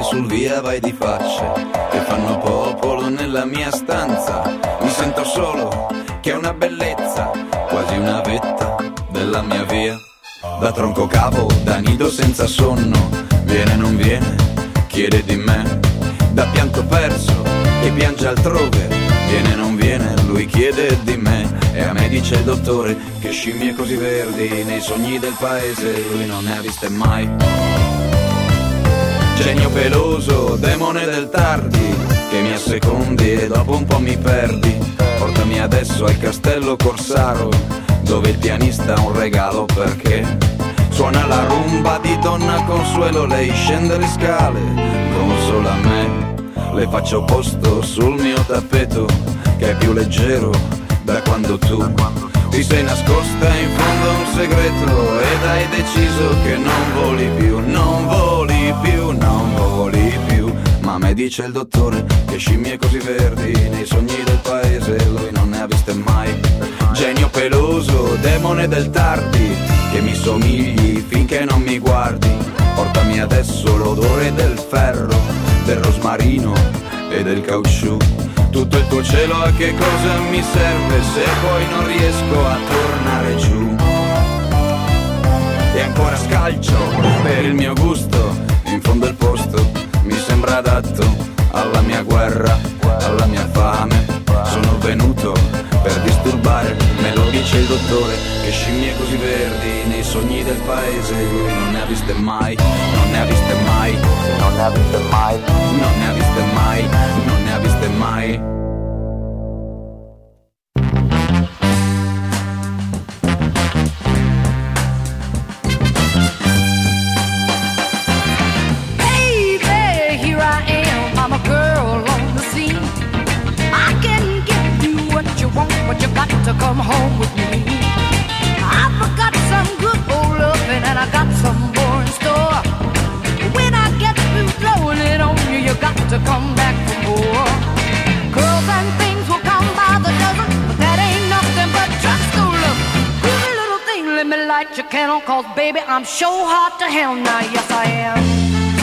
sul via vai di facce che fanno popolo nella mia stanza. Mi sento solo, che è una bellezza, quasi una vetta della mia via. Da tronco cavo, da nido senza sonno, viene non viene, chiede di me. Da pianto perso, che piange altrove, viene non viene, lui chiede di me. E a me dice il dottore che scimmie così verdi nei sogni del paese lui non ne ha viste mai. Genio peloso, demone del tardi, che mi assecondi e dopo un po' mi perdi. Portami adesso al castello Corsaro, dove il pianista ha un regalo perché suona la rumba di Donna Consuelo. Lei scende le scale, consola me, le faccio posto sul mio tappeto che è più leggero da quando tu ti sei nascosta in fondo a un segreto ed hai deciso che non voli più, non voli più, non voli più. Ma a me dice il dottore che scimmie così verdi nei sogni del paese lui non ne ha viste mai. Genio peloso, demone del tardi, che mi somigli finché non mi guardi. Portami adesso l'odore del ferro, del rosmarino e del caucciù. Tutto il tuo cielo a che cosa mi serve se poi non riesco a tornare giù. E ancora scalcio per il mio gusto, in fondo il posto mi sembra adatto alla mia guerra, alla mia fame. Sono venuto per disturbare, me lo dice il dottore che scimmie così verdi nei sogni del paese lui non ne ha viste mai, non ne ha viste mai, non ne ha viste mai, non ne ha viste mai, non ne ha viste mai. But you got to come home with me. I've got some good old loving and I got some more in store. When I get through blowing it on you, you got to come back for more. Girls and things will come by the dozen, but that ain't nothing but just no love. Good little thing, let me light your candle, cause baby, I'm sure hot to hell now, yes I am.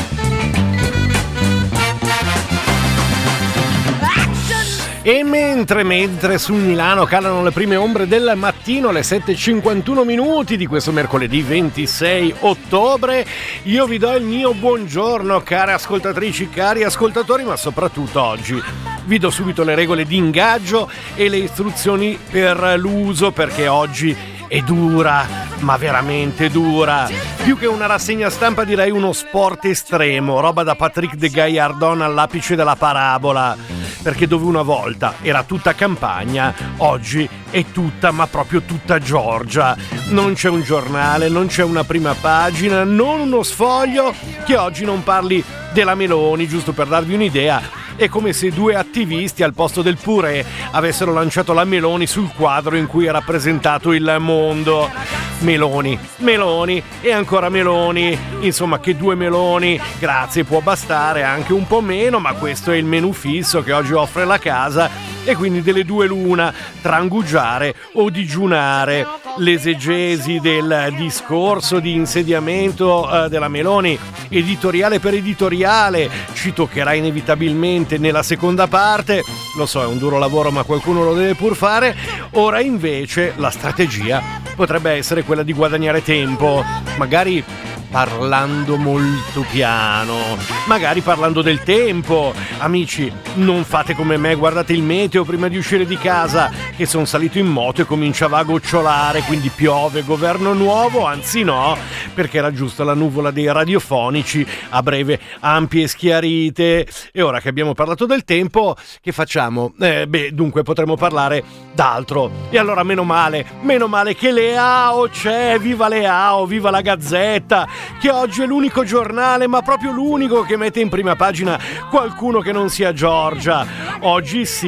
E mentre su Milano calano le prime ombre del mattino, alle 7:51 minuti di questo mercoledì 26 ottobre, io vi do il mio buongiorno, care ascoltatrici, cari ascoltatori, ma soprattutto oggi vi do subito le regole di ingaggio e le istruzioni per l'uso, perché oggi è dura, ma veramente dura. Più che una rassegna stampa direi uno sport estremo, roba da Patrick de Gaillardon all'apice della parabola, perché dove una volta era tutta campagna, oggi è tutta, ma proprio tutta Georgia. Non c'è un giornale, non c'è una prima pagina, non uno sfoglio che oggi non parli della Meloni, giusto per darvi un'idea. È come se due attivisti al posto del purè avessero lanciato la Meloni sul quadro in cui è rappresentato il mondo. Meloni, Meloni e ancora Meloni, insomma che due Meloni, grazie, può bastare anche un po' meno, ma questo è il menù fisso che oggi offre la casa e quindi delle due l'una, trangugiare o digiunare. L'esegesi del discorso di insediamento della Meloni, editoriale per editoriale, ci toccherà inevitabilmente nella seconda parte, lo so è un duro lavoro ma qualcuno lo deve pur fare. Ora invece la strategia potrebbe essere quella di guadagnare tempo, magari parlando molto piano, magari parlando del tempo. Amici, non fate come me, guardate il meteo prima di uscire di casa, che sono salito in moto e cominciava a gocciolare, quindi piove, governo nuovo, anzi no, perché era giusto la nuvola dei radiofonici, a breve ampie e schiarite. E ora che abbiamo parlato del tempo, che facciamo? Dunque potremo parlare d'altro. E allora meno male che Leao c'è, viva Leao, viva la Gazzetta, che oggi è l'unico giornale, ma proprio l'unico, che mette in prima pagina qualcuno che non sia Giorgia. Oggi sì,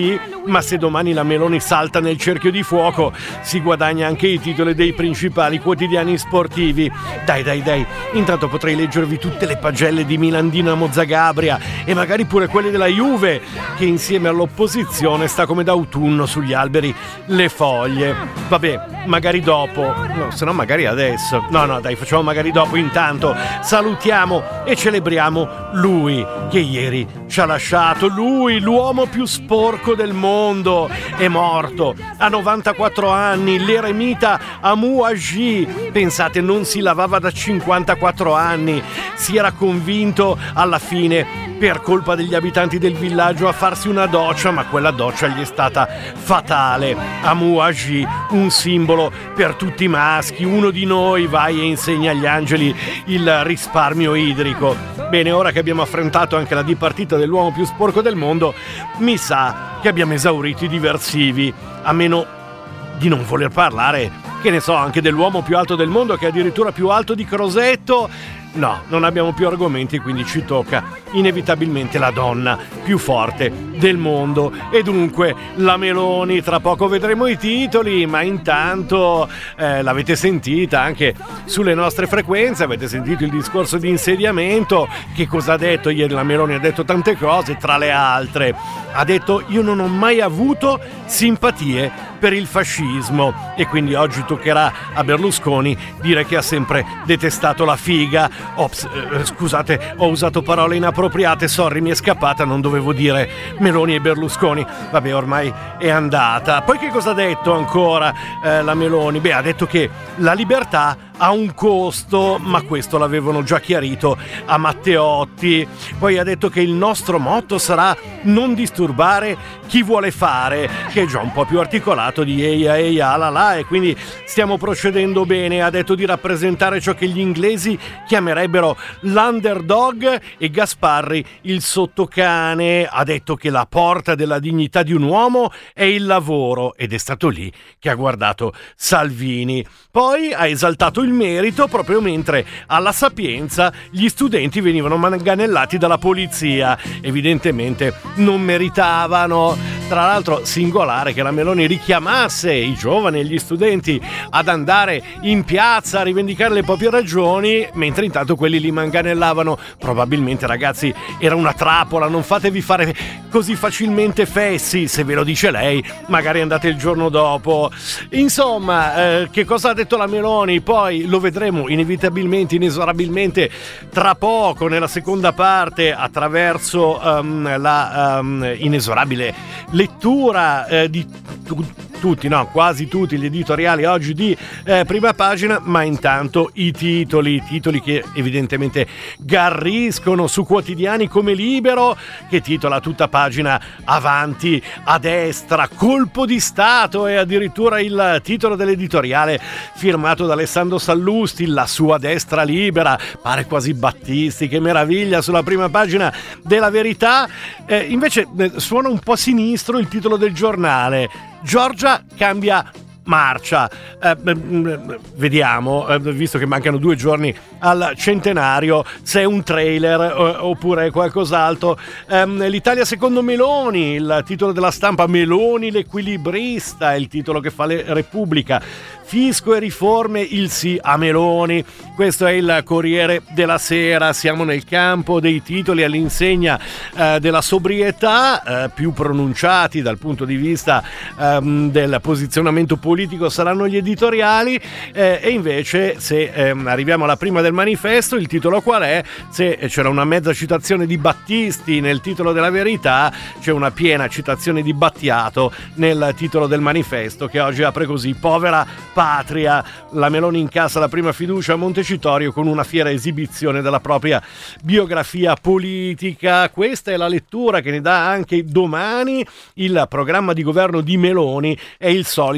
ma se domani la Meloni salta nel cerchio di fuoco si guadagna anche i titoli dei principali quotidiani sportivi. Dai, intanto potrei leggervi tutte le pagelle di Milan Dinamo Zagabria e magari pure quelle della Juve, che insieme all'opposizione sta come d'autunno sugli alberi le foglie. Vabbè, magari dopo, no, se no magari adesso. No, dai, facciamo magari dopo. Intanto salutiamo e celebriamo lui che ieri ci ha lasciato. Lui, l'uomo più sporco del mondo, è morto a 94 anni, l'eremita Amu Haji. Pensate, non si lavava da 54 anni, si era convinto alla fine, per colpa degli abitanti del villaggio, a farsi una doccia, ma quella doccia gli è stata fatale. Amu Haji, un simbolo per tutti i maschi, uno di noi, vai e insegna agli angeli il risparmio idrico. Bene, ora che abbiamo affrontato anche la dipartita dell'uomo più sporco del mondo, mi sa che abbiamo esaurito i diversivi, a meno di non voler parlare, che ne so, anche dell'uomo più alto del mondo, che è addirittura più alto di Crosetto. No, non abbiamo più argomenti, quindi ci tocca inevitabilmente la donna più forte del mondo. E dunque la Meloni, tra poco vedremo i titoli, ma intanto l'avete sentita anche sulle nostre frequenze, avete sentito il discorso di insediamento. Che cosa ha detto ieri la Meloni? Ha detto tante cose, tra le altre ha detto: io non ho mai avuto simpatie per il fascismo, e quindi oggi toccherà a Berlusconi dire che ha sempre detestato la figa. Ops, scusate, ho usato parole inappropriate, sorry, mi è scappata, non dovevo dire Meloni e Berlusconi. Vabbè, ormai è andata. Poi che cosa ha detto ancora la Meloni? Beh, ha detto che la libertà ha un costo, ma questo l'avevano già chiarito a Matteotti. Poi ha detto che il nostro motto sarà non disturbare chi vuole fare, che è già un po' più articolato di eia la la, e quindi stiamo procedendo bene. Ha detto di rappresentare ciò che gli inglesi chiamerebbero l'underdog e Gasparri il sottocane. Ha detto che la porta della dignità di un uomo è il lavoro, ed è stato lì che ha guardato Salvini. Poi ha esaltato il merito, proprio mentre alla Sapienza gli studenti venivano manganellati dalla polizia. Evidentemente non meritavano. Tra l'altro singolare che la Meloni richiamasse i giovani e gli studenti ad andare in piazza a rivendicare le proprie ragioni, mentre intanto quelli li manganellavano. Probabilmente, ragazzi, era una trappola, non fatevi fare così facilmente fessi. Se ve lo dice lei, magari andate il giorno dopo. Insomma, che cosa ha detto la Meloni? Poi lo vedremo inevitabilmente, inesorabilmente tra poco nella seconda parte, attraverso la inesorabile lettura di quasi tutti gli editoriali oggi di Prima Pagina. Ma intanto i titoli che evidentemente garriscono su quotidiani come Libero, che titola tutta pagina avanti a destra, colpo di Stato, è addirittura il titolo dell'editoriale firmato da Alessandro Sallusti, la sua destra libera. Pare quasi Battisti, che meraviglia. Sulla prima pagina della Verità invece suona un po' sinistro il titolo del giornale: Giorgia cambia marcia. Vediamo, visto che mancano 2 giorni al centenario, se è un trailer oppure qualcos'altro. L'Italia secondo Meloni, il titolo della Stampa: Meloni l'equilibrista, è il titolo che fa Repubblica. Fisco e riforme, il sì a Meloni. Questo è il Corriere della Sera. Siamo nel campo dei titoli all'insegna della sobrietà. Più pronunciati dal punto di vista del posizionamento politico saranno gli editoriali, e invece se arriviamo alla prima del Manifesto, il titolo qual è? Se c'era una mezza citazione di Battisti nel titolo della Verità, c'è una piena citazione di Battiato nel titolo del Manifesto, che oggi apre così: povera patria, la Meloni incassa la prima fiducia a Montecitorio con una fiera esibizione della propria biografia politica. Questa è la lettura che ne dà anche Domani. Il programma di governo di Meloni è il solito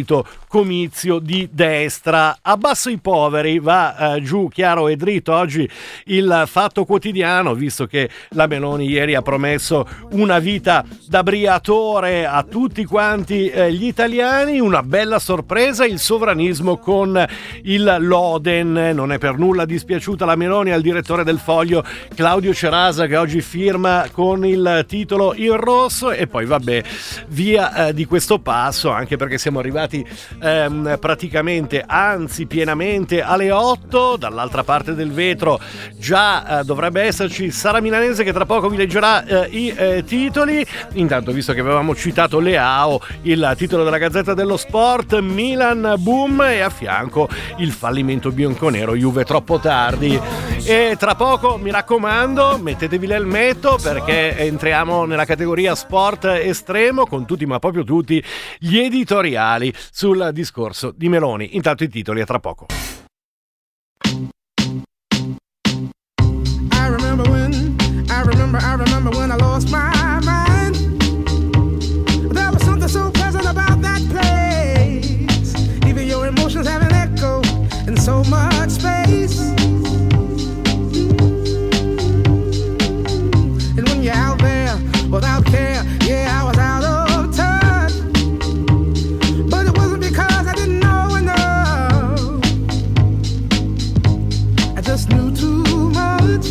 comizio di destra. Abbasso i poveri, va giù chiaro e dritto oggi il Fatto Quotidiano, visto che la Meloni ieri ha promesso una vita da briatore a tutti quanti gli italiani. Una bella sorpresa, il sovranismo con il Loden. Non è per nulla dispiaciuta la Meloni al direttore del Foglio Claudio Cerasa, che oggi firma con il titolo in rosso. E poi vabbè, via di questo passo, anche perché siamo arrivati praticamente, anzi pienamente alle 8. Dall'altra parte del vetro già dovrebbe esserci Sara Milanese, che tra poco vi leggerà i titoli. Intanto, visto che avevamo citato Leao, il titolo della Gazzetta dello Sport: Milan boom, e a fianco il fallimento bianconero, Juve troppo tardi. E tra poco, mi raccomando, mettetevi l'elmetto, perché entriamo nella categoria sport estremo con tutti, ma proprio tutti, gli editoriali sul discorso di Meloni. Intanto i titoli, a tra poco. I remember when I lost my mind. There was something so pleasant about that place. Even your emotions have an echo in so much space. And when you're out there without care, yeah, I was out of touch. But it wasn't because I didn't know enough. I just knew too much.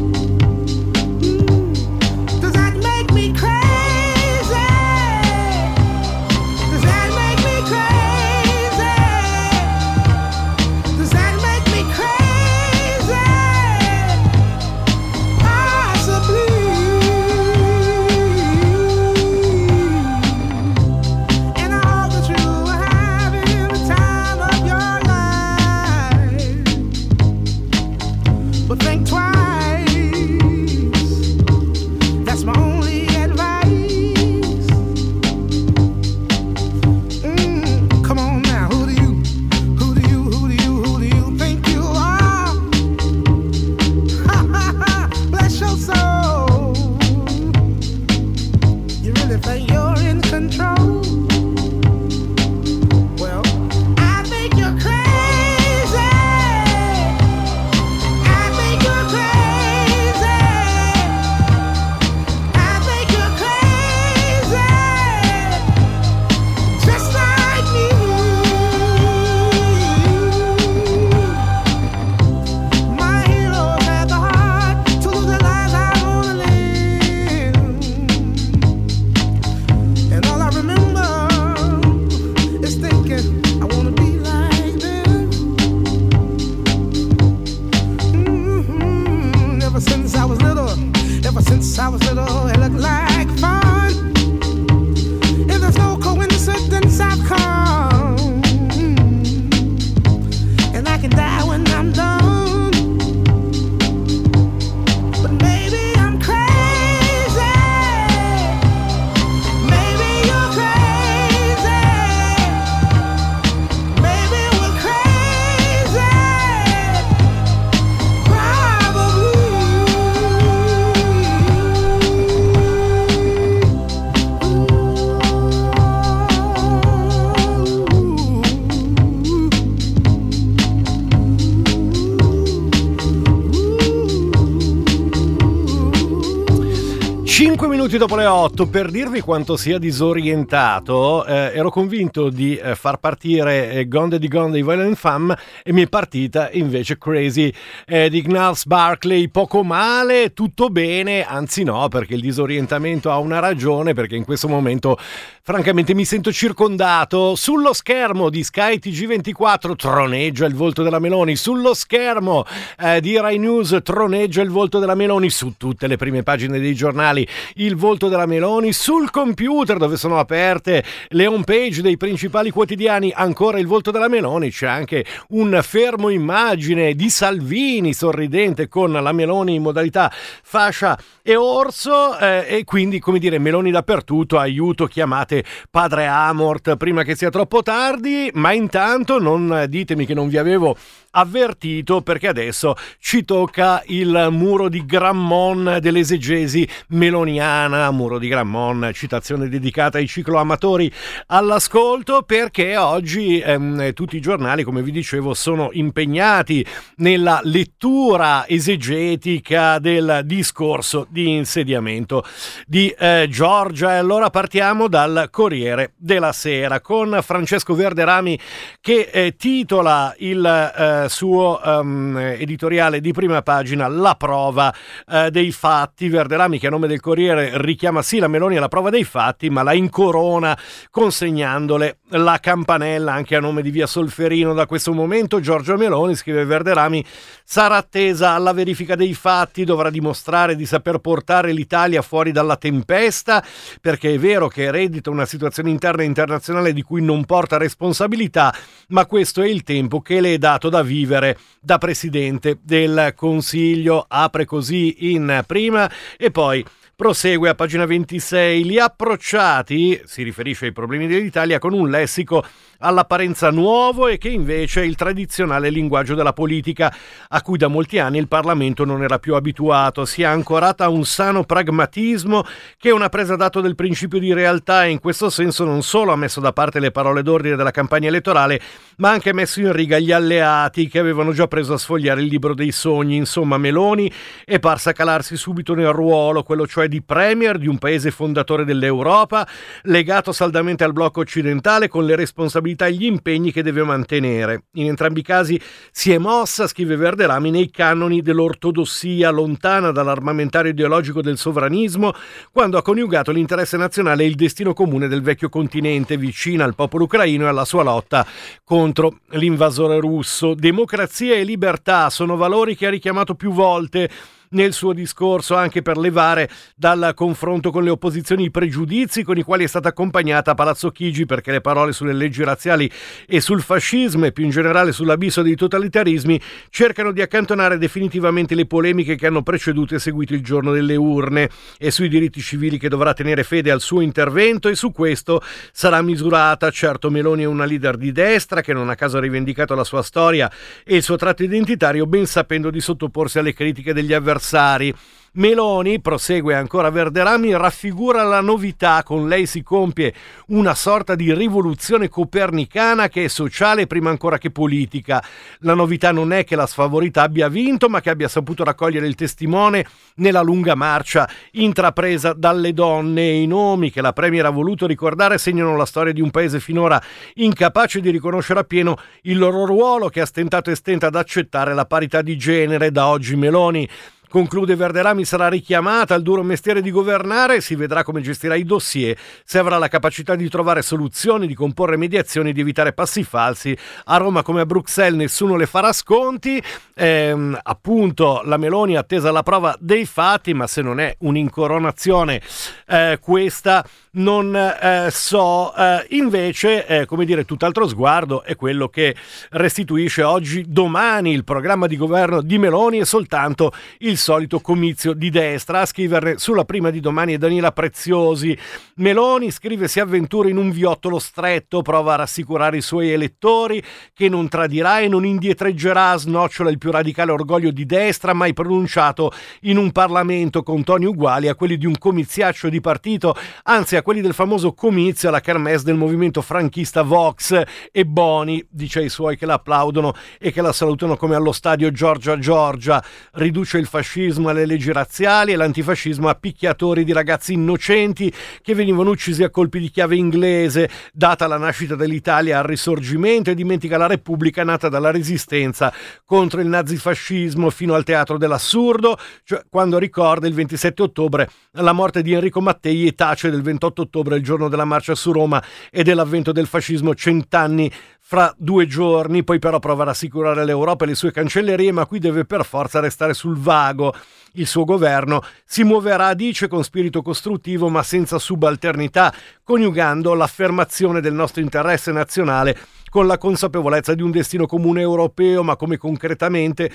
Dopo le 8, per dirvi quanto sia disorientato, ero convinto di far partire Gonde di Gonde di Violent Femmes, e mi è partita invece Crazy di Gnarls Barkley. Poco male, tutto bene, anzi no, perché il disorientamento ha una ragione, perché in questo momento francamente mi sento circondato. Sullo schermo di Sky TG24 troneggia il volto della Meloni, sullo schermo di Rai News troneggia il volto della Meloni, su tutte le prime pagine dei giornali il volto della Meloni, sul computer dove sono aperte le home page dei principali quotidiani ancora il volto della Meloni. C'è anche un fermo immagine di Salvini sorridente con la Meloni in modalità fascia e orso, e quindi, come dire, Meloni dappertutto, aiuto, chiamate padre Amort prima che sia troppo tardi. Ma intanto non ditemi che non vi avevo avvertito, perché adesso ci tocca il muro di Grammon dell'esegesi meloniana. Muro di Grammon, citazione dedicata ai cicloamatori all'ascolto, perché oggi tutti i giornali, come vi dicevo, sono impegnati nella lettura esegetica del discorso di insediamento di Giorgia. E allora partiamo dal Corriere della Sera con Francesco Verderami, che titola il suo editoriale di prima pagina La prova dei fatti. Verderami, che a nome del Corriere richiama sì la Meloni alla prova dei fatti, ma la incorona consegnandole la campanella anche a nome di via Solferino. Da questo momento Giorgia Meloni, scrive Verderami, sarà attesa alla verifica dei fatti, dovrà dimostrare di saper portare l'Italia fuori dalla tempesta, perché è vero che eredita una situazione interna e internazionale di cui non porta responsabilità, ma questo è il tempo che le è dato da vivere da Presidente del Consiglio. Apre così in prima e poi prosegue a pagina 26. Li approcciati, si riferisce ai problemi dell'Italia, con un lessico all'apparenza nuovo e che invece è il tradizionale linguaggio della politica a cui da molti anni il Parlamento non era più abituato. Si è ancorata a un sano pragmatismo che è una presa d'atto del principio di realtà, e in questo senso non solo ha messo da parte le parole d'ordine della campagna elettorale, ma ha anche messo in riga gli alleati che avevano già preso a sfogliare il libro dei sogni. Insomma, Meloni è parsa calarsi subito nel ruolo, quello cioè di premier di un paese fondatore dell'Europa, legato saldamente al blocco occidentale, con le responsabilità e gli impegni che deve mantenere. In entrambi i casi si è mossa, scrive Verderami, nei canoni dell'ortodossia, lontana dall'armamentario ideologico del sovranismo, quando ha coniugato l'interesse nazionale e il destino comune del vecchio continente, vicina al popolo ucraino e alla sua lotta contro l'invasore russo. Democrazia e libertà sono valori che ha richiamato più volte nel suo discorso, anche per levare dal confronto con le opposizioni i pregiudizi con i quali è stata accompagnata a Palazzo Chigi, perché le parole sulle leggi razziali e sul fascismo e più in generale sull'abisso dei totalitarismi cercano di accantonare definitivamente le polemiche che hanno preceduto e seguito il giorno delle urne. E sui diritti civili che dovrà tenere fede al suo intervento, e su questo sarà misurata. Certo, Meloni è una leader di destra che non a caso ha rivendicato la sua storia e il suo tratto identitario, ben sapendo di sottoporsi alle critiche degli avversari. Meloni, prosegue ancora Verderami, raffigura la novità. Con lei si compie una sorta di rivoluzione copernicana che è sociale prima ancora che politica. La novità non è che la sfavorita abbia vinto, ma che abbia saputo raccogliere il testimone nella lunga marcia intrapresa dalle donne. E i nomi che la Premier ha voluto ricordare segnano la storia di un paese finora incapace di riconoscere appieno il loro ruolo, che ha stentato e stenta ad accettare la parità di genere. Da oggi Meloni, conclude Verderami, sarà richiamata al duro mestiere di governare. Si vedrà come gestirà i dossier, se avrà la capacità di trovare soluzioni, di comporre mediazioni, di evitare passi falsi. A Roma come a Bruxelles nessuno le farà sconti. Appunto, la Meloni attesa alla prova dei fatti, ma se non è un'incoronazione questa, non so. Invece, come dire, tutt'altro sguardo è quello che restituisce oggi Domani. Il programma di governo di Meloni è soltanto il solito comizio di destra. A scriverne sulla prima di Domani è Daniela Preziosi. Meloni, scrive, si avventura in un viottolo stretto, prova a rassicurare i suoi elettori che non tradirà e non indietreggerà, snocciola il più radicale orgoglio di destra mai pronunciato in un Parlamento, con toni uguali a quelli di un comiziaccio di partito, anzi a quelli del famoso comizio alla kermesse del movimento franchista Vox. E Boni dice ai suoi che la applaudono e che la salutano come allo stadio Giorgia Giorgia. Riduce il fascismo alle leggi razziali e l'antifascismo a picchiatori di ragazzi innocenti che venivano uccisi a colpi di chiave inglese. Data la nascita dell'Italia al Risorgimento, e dimentica la Repubblica nata dalla resistenza contro il nazifascismo, fino al teatro dell'assurdo, cioè quando ricorda il 27 ottobre la morte di Enrico Mattei e tace del 28 ottobre, il giorno della marcia su Roma e dell'avvento del fascismo, 100 anni fra 2 giorni. Poi però prova a rassicurare l'Europa e le sue cancellerie, ma qui deve per forza restare sul vago. Il suo governo si muoverà, dice, con spirito costruttivo ma senza subalternità, coniugando l'affermazione del nostro interesse nazionale con la consapevolezza di un destino comune europeo, ma come concretamente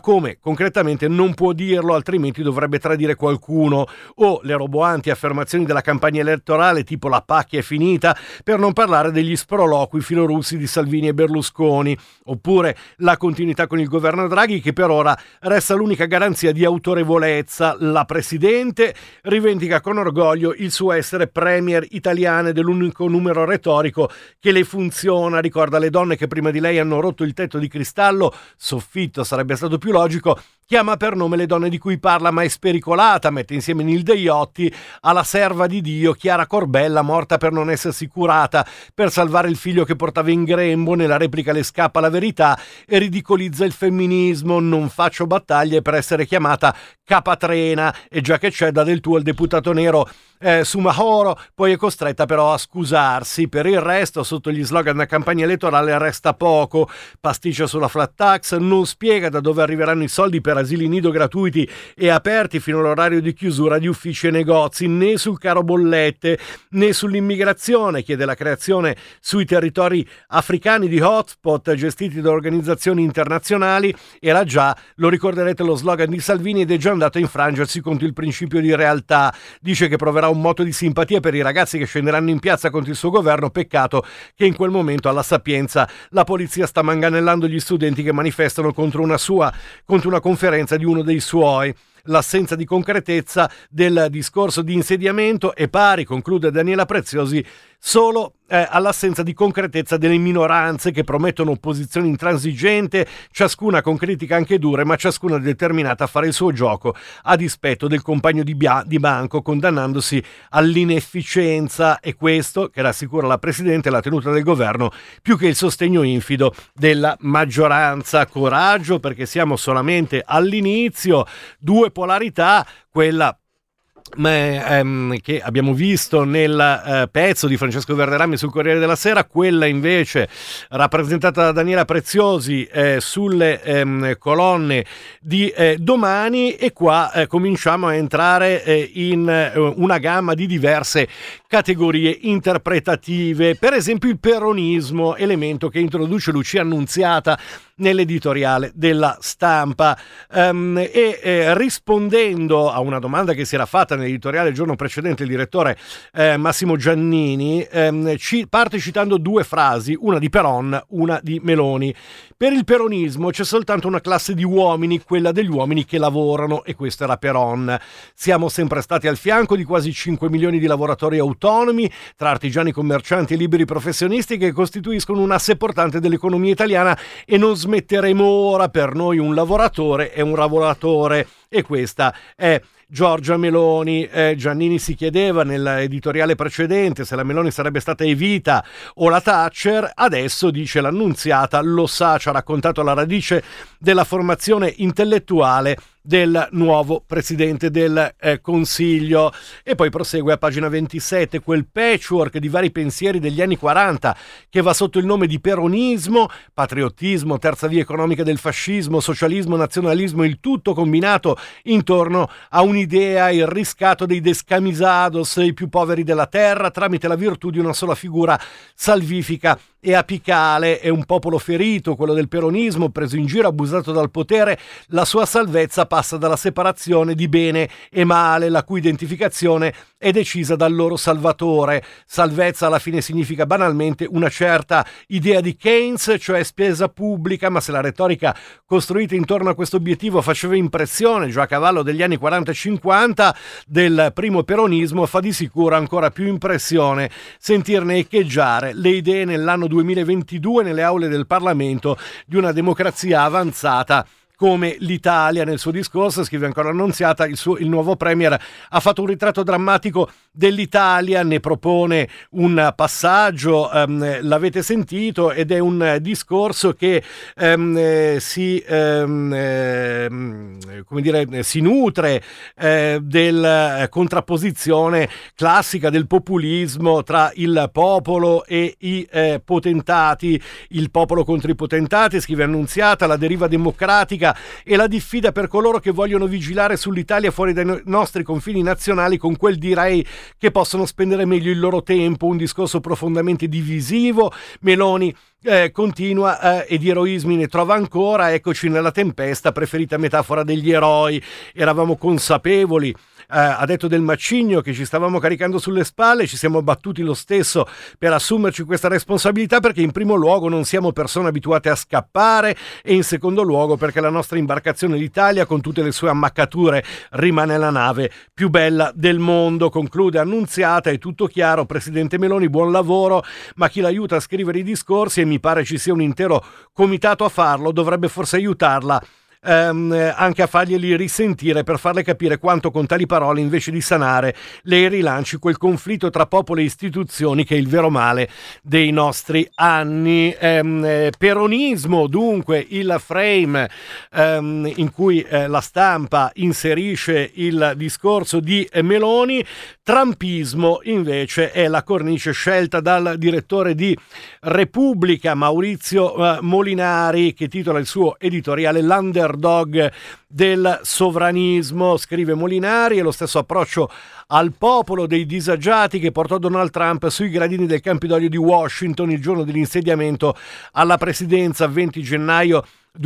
non può dirlo, altrimenti dovrebbe tradire qualcuno, o le roboanti affermazioni della campagna elettorale tipo la pacchia è finita, per non parlare degli sproloqui filorussi di Salvini e Berlusconi, oppure la continuità con il governo Draghi, che per ora resta l'unica garanzia di autorevolezza. La Presidente rivendica con orgoglio il suo essere premier italiana ed è l'unico numero retorico che le funziona, ricorda le donne che prima di lei hanno rotto il tetto di cristallo, soffitto sarebbe stato più logico, chiama per nome le donne di cui parla ma è spericolata, mette insieme Nilde Iotti alla serva di Dio Chiara Corbella, morta per non essersi curata, per salvare il figlio che portava in grembo, nella replica le scappa la verità e ridicolizza il femminismo, non faccio battaglie per essere chiamata capatrena, e già che c'è da del tuo il deputato nero Sumahoro, poi è costretta però a scusarsi. Per il resto, sotto gli slogan della campagna elettorale resta poco, pasticcia sulla flat tax, non spiega da dove arriveranno i soldi per asili nido gratuiti e aperti fino all'orario di chiusura di uffici e negozi, né sul caro bollette né sull'immigrazione, chiede la creazione sui territori africani di hotspot gestiti da organizzazioni internazionali. Era già, lo ricorderete, lo slogan di Salvini ed è già andato a infrangersi contro il principio di realtà. Dice che proverà un moto di simpatia per i ragazzi che scenderanno in piazza contro il suo governo, peccato che in quel momento alla Sapienza la polizia sta manganellando gli studenti che manifestano contro una conferenza di uno dei suoi. L'assenza di concretezza del discorso di insediamento è pari, conclude Daniela Preziosi, solo all'assenza di concretezza delle minoranze che promettono opposizione intransigente, ciascuna con critiche anche dure, ma ciascuna determinata a fare il suo gioco a dispetto del compagno di banco, condannandosi all'inefficienza. E questo, che rassicura la Presidente, la tenuta del governo più che il sostegno infido della maggioranza. Coraggio, perché siamo solamente all'inizio. Due polarità, quella che abbiamo visto nel pezzo di Francesco Verderami sul Corriere della Sera, quella invece rappresentata da Daniela Preziosi sulle colonne di Domani, e qua cominciamo a entrare in una gamma di diverse categorie interpretative. Per esempio il peronismo, elemento che introduce Lucia Annunziata nell'editoriale della Stampa, rispondendo a una domanda che si era fatta nell'editoriale il giorno precedente il direttore Massimo Giannini, parte citando due frasi, una di Peron, una di Meloni. Per il peronismo c'è soltanto una classe di uomini, quella degli uomini che lavorano, e questo era Peron. Siamo sempre stati al fianco di quasi 5 milioni di lavoratori autonomi, tra artigiani, commercianti e liberi professionisti, che costituiscono un asse portante dell'economia italiana, e non smetteremo ora. Per noi un lavoratore è un lavoratore, e questa è Giorgia Meloni. Giannini si chiedeva nell'editoriale precedente se la Meloni sarebbe stata Evita o la Thatcher. Adesso dice l'Annunziata, lo sa, ci ha raccontato la radice della formazione intellettuale del nuovo Presidente del Consiglio. E poi prosegue a pagina 27, quel patchwork di vari pensieri degli anni 40 che va sotto il nome di peronismo, patriottismo, terza via economica del fascismo, socialismo, nazionalismo, il tutto combinato intorno a un'idea, il riscatto dei descamisados, i più poveri della terra, tramite la virtù di una sola figura salvifica e apicale. È un popolo ferito, quello del peronismo, preso in giro, abusato dal potere. La sua salvezza passa dalla separazione di bene e male, la cui identificazione è decisa dal loro salvatore. Salvezza alla fine significa banalmente una certa idea di Keynes, cioè spesa pubblica, ma se la retorica costruita intorno a questo obiettivo faceva impressione già a cavallo degli anni 40-50 del primo peronismo, fa di sicuro ancora più impressione sentirne echeggiare le idee nell'anno 2022 nelle aule del Parlamento di una democrazia avanzata come l'Italia. Nel suo discorso, scrive ancora Annunziata, il nuovo premier ha fatto un ritratto drammatico dell'Italia, ne propone un passaggio, l'avete sentito, ed è un discorso che si nutre della contrapposizione classica del populismo tra il popolo e i potentati, il popolo contro i potentati, scrive Annunziata, la deriva democratica politica e la diffida per coloro che vogliono vigilare sull'Italia fuori dai nostri confini nazionali con quel direi che possono spendere meglio il loro tempo, un discorso profondamente divisivo. Meloni continua e di eroismi ne trova ancora. Eccoci nella tempesta, preferita metafora degli eroi. Eravamo consapevoli, ha detto Del Macigno, che ci stavamo caricando sulle spalle, ci siamo battuti lo stesso per assumerci questa responsabilità, perché in primo luogo non siamo persone abituate a scappare e in secondo luogo perché la nostra imbarcazione, l'Italia, con tutte le sue ammaccature, rimane la nave più bella del mondo. Conclude Annunziata. È tutto chiaro, Presidente Meloni, buon lavoro, ma chi l'aiuta a scrivere i discorsi, e mi pare ci sia un intero comitato a farlo, dovrebbe forse aiutarla anche a farglieli risentire, per farle capire quanto con tali parole, invece di sanare, lei rilanci quel conflitto tra popolo e istituzioni che è il vero male dei nostri anni. Peronismo, dunque, il frame in cui la stampa inserisce il discorso di Meloni. Trumpismo invece è la cornice scelta dal direttore di Repubblica, Maurizio Molinari, che titola il suo editoriale "L'underdog del sovranismo". Scrive Molinari: è lo stesso approccio al popolo dei disagiati che portò Donald Trump sui gradini del Campidoglio di Washington il giorno dell'insediamento alla presidenza, 20 gennaio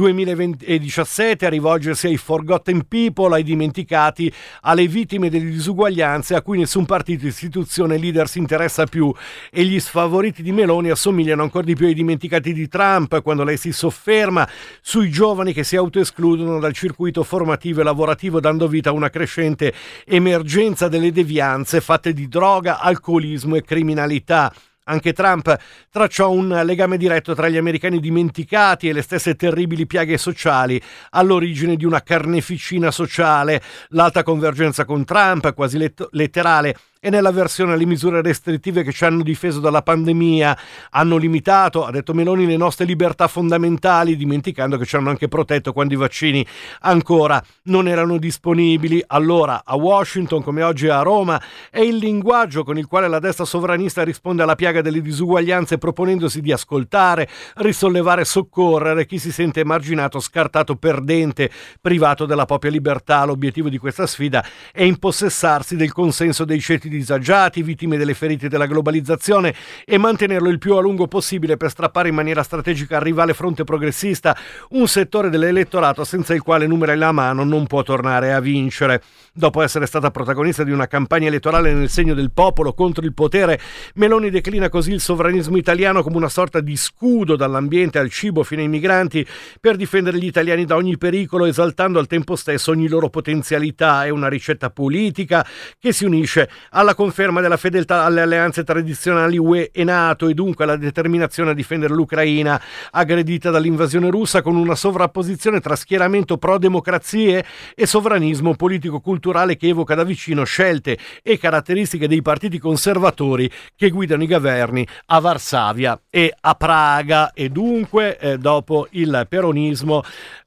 2017, a rivolgersi ai forgotten people, ai dimenticati, alle vittime delle disuguaglianze a cui nessun partito, istituzione, leader si interessa più, e gli sfavoriti di Meloni assomigliano ancora di più ai dimenticati di Trump, quando lei si sofferma sui giovani che si autoescludono dal circuito formativo e lavorativo, dando vita a una crescente emergenza delle devianze fatte di droga, alcolismo e criminalità. Anche Trump tracciò un legame diretto tra gli americani dimenticati e le stesse terribili piaghe sociali all'origine di una carneficina sociale. L'alta convergenza con Trump, quasi letterale, e nell'avversione alle misure restrittive che ci hanno difeso dalla pandemia, hanno limitato, ha detto Meloni, le nostre libertà fondamentali, dimenticando che ci hanno anche protetto quando i vaccini ancora non erano disponibili. Allora, a Washington, come oggi a Roma, è il linguaggio con il quale la destra sovranista risponde alla piaga delle disuguaglianze, proponendosi di ascoltare, risollevare, soccorrere chi si sente emarginato, scartato, perdente, privato della propria libertà. L'obiettivo di questa sfida è impossessarsi del consenso dei ceti disagiati, vittime delle ferite della globalizzazione, e mantenerlo il più a lungo possibile per strappare in maniera strategica al rivale fronte progressista un settore dell'elettorato senza il quale, numeri alla mano, non può tornare a vincere. Dopo essere stata protagonista di una campagna elettorale nel segno del popolo contro il potere, Meloni declina così il sovranismo italiano come una sorta di scudo, dall'ambiente al cibo fino ai migranti, per difendere gli italiani da ogni pericolo, esaltando al tempo stesso ogni loro potenzialità. È una ricetta politica che si unisce alla conferma della fedeltà alle alleanze tradizionali UE e NATO, e dunque alla determinazione a difendere l'Ucraina aggredita dall'invasione russa, con una sovrapposizione tra schieramento pro-democrazie e sovranismo politico-culturale che evoca da vicino scelte e caratteristiche dei partiti conservatori che guidano i governi a Varsavia e a Praga. E dunque, dopo il peronismo,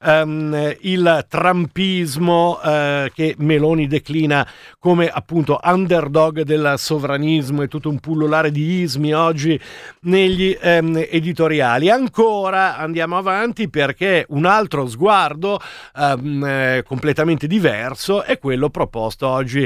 il trumpismo, che Meloni declina come appunto underdog del sovranismo, e tutto un pullulare di ismi oggi negli editoriali. Ancora andiamo avanti, perché un altro sguardo completamente diverso è quello proposto oggi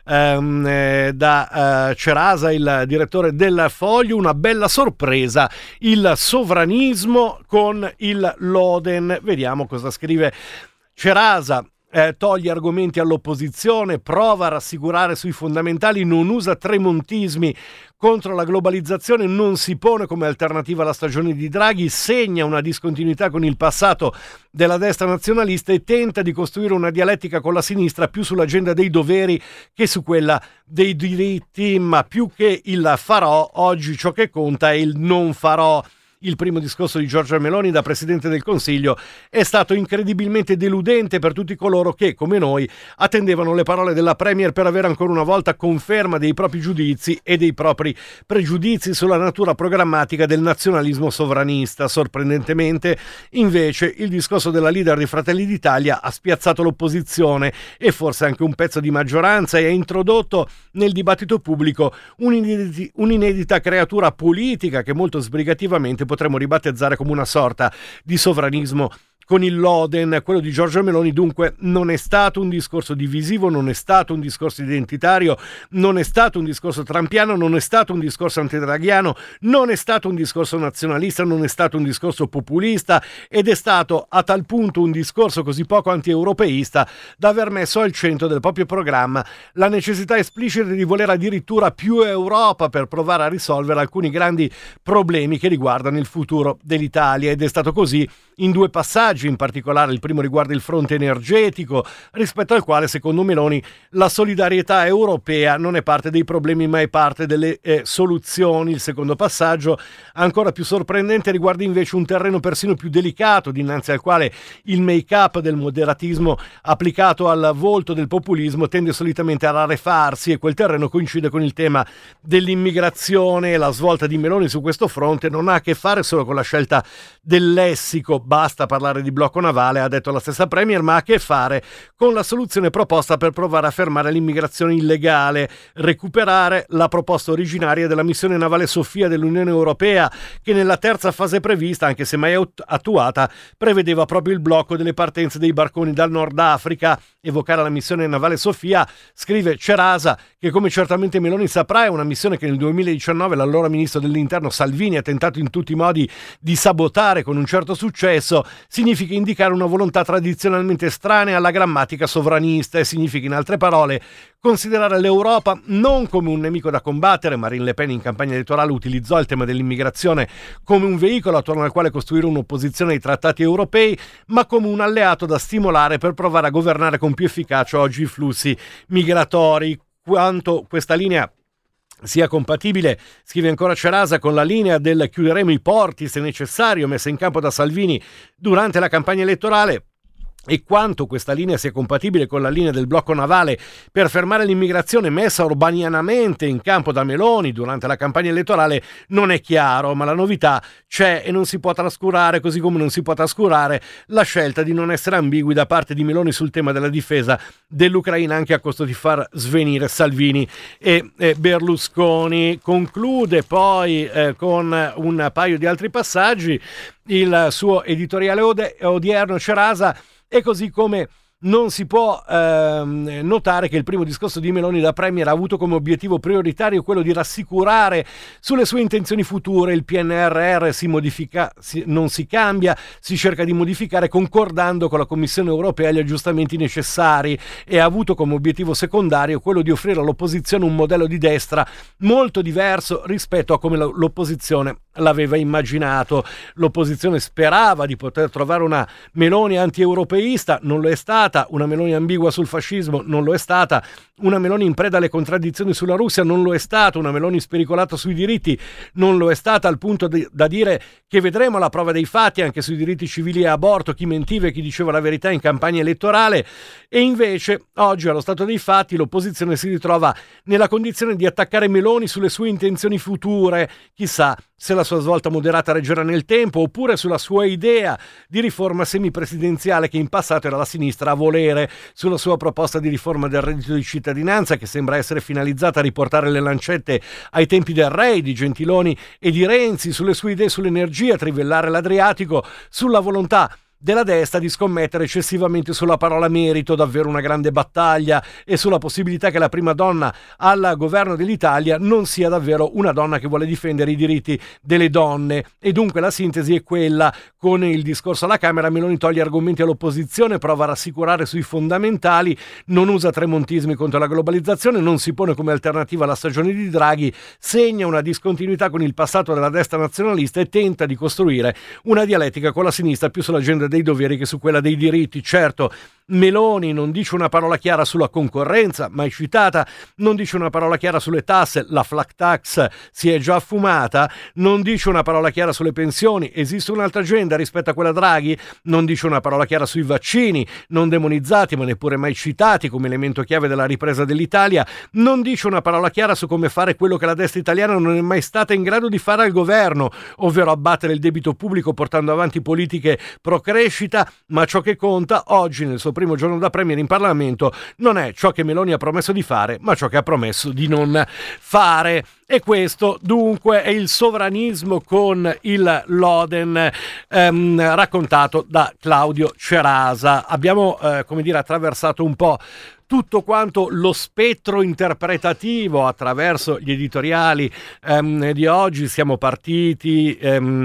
da Cerasa, il direttore del Foglio. Una bella sorpresa, il sovranismo con il Loden. Vediamo cosa scrive Cerasa. Toglie argomenti all'opposizione, prova a rassicurare sui fondamentali, non usa tremontismi contro la globalizzazione, non si pone come alternativa alla stagione di Draghi, segna una discontinuità con il passato della destra nazionalista e tenta di costruire una dialettica con la sinistra più sull'agenda dei doveri che su quella dei diritti. Ma più che il farò, oggi ciò che conta è il non farò. Il primo discorso di Giorgia Meloni da Presidente del Consiglio è stato incredibilmente deludente per tutti coloro che, come noi, attendevano le parole della Premier per avere ancora una volta conferma dei propri giudizi e dei propri pregiudizi sulla natura programmatica del nazionalismo sovranista. Sorprendentemente, invece, il discorso della leader di Fratelli d'Italia ha spiazzato l'opposizione e forse anche un pezzo di maggioranza, e ha introdotto nel dibattito pubblico un'inedita creatura politica che molto sbrigativamente potremmo ribattezzare come una sorta di sovranismo con il Loden, quello di Giorgia Meloni. Dunque non è stato un discorso divisivo, non è stato un discorso identitario, non è stato un discorso trampiano, non è stato un discorso antidraghiano, non è stato un discorso nazionalista, non è stato un discorso populista, ed è stato a tal punto un discorso così poco anti-europeista da aver messo al centro del proprio programma la necessità esplicita di voler addirittura più Europa per provare a risolvere alcuni grandi problemi che riguardano il futuro dell'Italia. Ed è stato così in due passaggi, in particolare il primo riguarda il fronte energetico, rispetto al quale secondo Meloni la solidarietà europea non è parte dei problemi ma è parte delle soluzioni. Il secondo passaggio, ancora più sorprendente, riguarda invece un terreno persino più delicato, dinanzi al quale il make-up del moderatismo applicato al volto del populismo tende solitamente a rarefarsi, e quel terreno coincide con il tema dell'immigrazione. La svolta di Meloni su questo fronte non ha a che fare solo con la scelta del lessico, basta parlare di blocco navale, ha detto la stessa Premier, ma ha a che fare con la soluzione proposta per provare a fermare l'immigrazione illegale, recuperare la proposta originaria della missione navale Sofia dell'Unione Europea, che nella terza fase prevista, anche se mai attuata, prevedeva proprio il blocco delle partenze dei barconi dal Nord Africa. Evocare la missione navale Sofia, scrive Cerasa, che come certamente Meloni saprà è una missione che nel 2019 l'allora ministro dell'Interno Salvini ha tentato in tutti i modi di sabotare con un certo successo. Significa indicare una volontà tradizionalmente estranea alla grammatica sovranista, e significa in altre parole considerare l'Europa non come un nemico da combattere. Marine Le Pen in campagna elettorale utilizzò il tema dell'immigrazione come un veicolo attorno al quale costruire un'opposizione ai trattati europei, ma come un alleato da stimolare per provare a governare con più efficacia oggi i flussi migratori. Quanto questa linea sia compatibile, scrive ancora Cerasa, con la linea del chiuderemo i porti se necessario, messa in campo da Salvini durante la campagna elettorale, e quanto questa linea sia compatibile con la linea del blocco navale per fermare l'immigrazione messa urbanianamente in campo da Meloni durante la campagna elettorale non è chiaro, ma la novità c'è e non si può trascurare, così come non si può trascurare la scelta di non essere ambigui da parte di Meloni sul tema della difesa dell'Ucraina, anche a costo di far svenire Salvini e Berlusconi. Conclude poi con un paio di altri passaggi il suo editoriale odierno Cerasa, e così come non si può notare che il primo discorso di Meloni da Premier ha avuto come obiettivo prioritario quello di rassicurare sulle sue intenzioni future. Il PNRR non si cambia, si cerca di modificare concordando con la Commissione europea gli aggiustamenti necessari, e ha avuto come obiettivo secondario quello di offrire all'opposizione un modello di destra molto diverso rispetto a come l'opposizione l'aveva immaginato. L'opposizione sperava di poter trovare una Meloni anti-europeista, non lo è stata. Una Meloni ambigua sul fascismo, non lo è stata. Una Meloni in preda alle contraddizioni sulla Russia, non lo è stata. Una Meloni spericolata sui diritti, non lo è stata, al punto da dire che vedremo la prova dei fatti anche sui diritti civili e aborto, chi mentiva e chi diceva la verità in campagna elettorale. E invece oggi, allo stato dei fatti, l'opposizione si ritrova nella condizione di attaccare Meloni sulle sue intenzioni future. Chissà se la sua svolta moderata reggerà nel tempo, oppure sulla sua idea di riforma semipresidenziale che in passato era la sinistra a volere, sulla sua proposta di riforma del reddito di cittadinanza che sembra essere finalizzata a riportare le lancette ai tempi del Rei, di Gentiloni e di Renzi, sulle sue idee sull'energia, trivellare l'Adriatico, sulla volontà della destra di scommettere eccessivamente sulla parola merito, davvero una grande battaglia, e sulla possibilità che la prima donna al governo dell'Italia non sia davvero una donna che vuole difendere i diritti delle donne. E dunque la sintesi è quella: con il discorso alla Camera Meloni toglie argomenti all'opposizione, prova a rassicurare sui fondamentali, non usa tremontismi contro la globalizzazione, non si pone come alternativa alla stagione di Draghi, segna una discontinuità con il passato della destra nazionalista e tenta di costruire una dialettica con la sinistra più sull'agenda dei doveri che su quella dei diritti. Certo, Meloni non dice una parola chiara sulla concorrenza, mai citata, non dice una parola chiara sulle tasse, la flat tax si è già fumata, non dice una parola chiara sulle pensioni, esiste un'altra agenda rispetto a quella Draghi, non dice una parola chiara sui vaccini, non demonizzati ma neppure mai citati come elemento chiave della ripresa dell'Italia, non dice una parola chiara su come fare quello che la destra italiana non è mai stata in grado di fare al governo, ovvero abbattere il debito pubblico portando avanti politiche pro crescita, ma ciò che conta oggi nel suo primo giorno da premier in Parlamento non è ciò che Meloni ha promesso di fare, ma ciò che ha promesso di non fare. E questo dunque è il sovranismo con il Loden, raccontato da Claudio Cerasa. Abbiamo attraversato un po' tutto quanto lo spettro interpretativo attraverso gli editoriali di oggi. Siamo partiti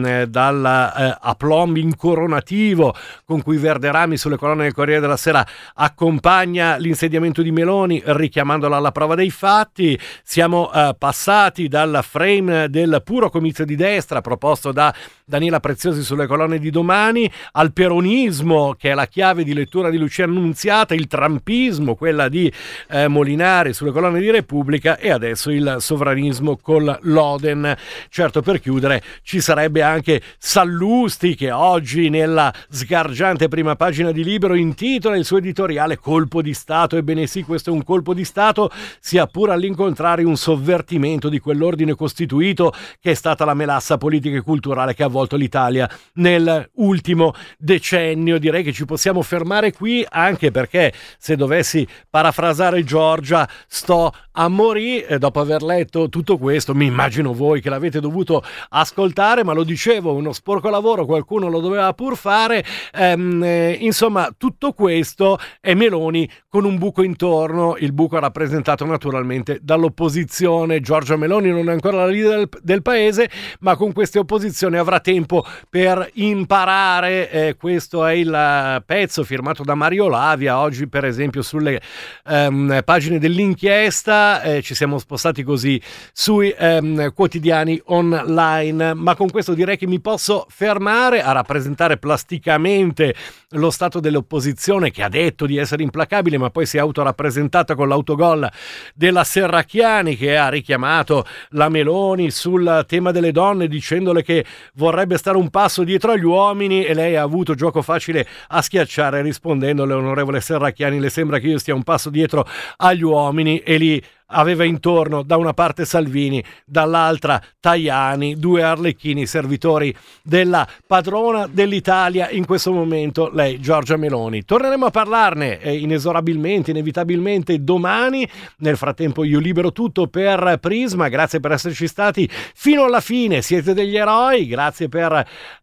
dal aplomb incoronativo con cui Verderami sulle colonne del Corriere della Sera accompagna l'insediamento di Meloni richiamandola alla prova dei fatti. Siamo passati dal frame del puro comizio di destra proposto da Daniela Preziosi sulle colonne di Domani al peronismo, che è la chiave di lettura di Lucia Annunziata, il trampismo, quella di Molinari sulle colonne di Repubblica, e adesso il sovranismo col Loden. Certo, per chiudere ci sarebbe anche Sallusti, che oggi nella sgargiante prima pagina di Libero intitola il suo editoriale Colpo di Stato. Ebbene sì, questo è un colpo di Stato, sia pure all'incontrario un sovvertimento di quell'ordine costituito che è stata la melassa politica e culturale che ha avvolto l'Italia nel ultimo decennio. Direi che ci possiamo fermare qui, anche perché se dovessi parafrasare Giorgia, sto a morire dopo aver letto tutto questo. Mi immagino voi che l'avete dovuto ascoltare, ma lo dicevo, uno sporco lavoro qualcuno lo doveva pur fare. Insomma, tutto questo è Meloni con un buco intorno, il buco rappresentato naturalmente dall'opposizione. Giorgia Meloni non è ancora la leader del paese, ma con queste opposizioni avrà tempo per imparare. Questo è il pezzo firmato da Mario Lavia. Oggi per esempio sulle pagine dell'inchiesta ci siamo spostati così sui quotidiani online, ma con questo direi che mi posso fermare a rappresentare plasticamente lo stato dell'opposizione, che ha detto di essere implacabile ma poi si è autorappresentata con l'autogol della Serracchiani, che ha richiamato la Meloni sul tema delle donne dicendole che vorrebbe stare un passo dietro agli uomini, e lei ha avuto gioco facile a schiacciare rispondendole: onorevole Serracchiani, le sembra che io stia un passo dietro agli uomini? E lì aveva intorno da una parte Salvini, dall'altra Tajani, due arlecchini servitori della padrona dell'Italia in questo momento, lei Giorgia Meloni. Torneremo a parlarne inesorabilmente, inevitabilmente domani. Nel frattempo io libero tutto per Prisma. Grazie per esserci stati fino alla fine, siete degli eroi, grazie per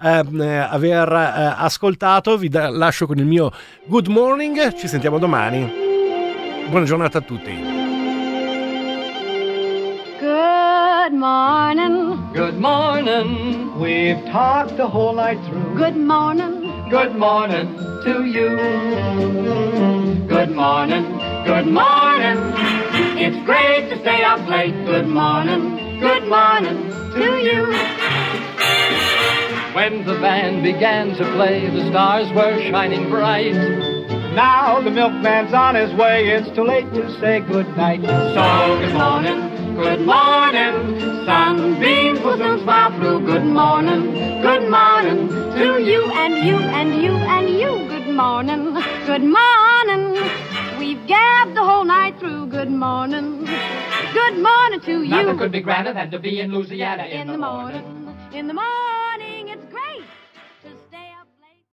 aver ascoltato. Vi lascio con il mio good morning, ci sentiamo domani. Buona giornata a tutti. Good morning. Good morning. We've talked the whole night through. Good morning. Good morning to you. Good morning. Good morning. It's great to stay up late. Good morning. Good morning to you. When the band began to play, the stars were shining bright. Now the milkman's on his way. It's too late to say good night. So good morning. Good morning, sunbeams will soon smile through. Good morning to you and you and you and you. Good morning we've gabbed the whole night through. Good morning to you. Nothing could be grander than to be in Louisiana in the morning. In the morning.